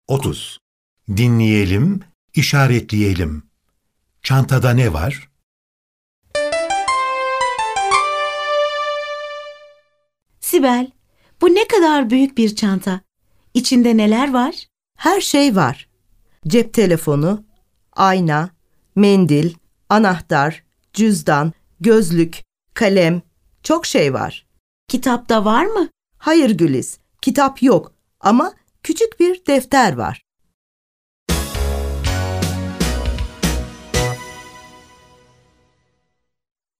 30. Dinleyelim, işaretleyelim. Çantada ne var? Sibel, bu ne kadar büyük bir çanta. İçinde neler var? Her şey var. Cep telefonu, ayna, mendil, anahtar, cüzdan, gözlük, kalem, çok şey var. Kitap da var mı? Hayır Güliz, kitap yok ama küçük bir defter var.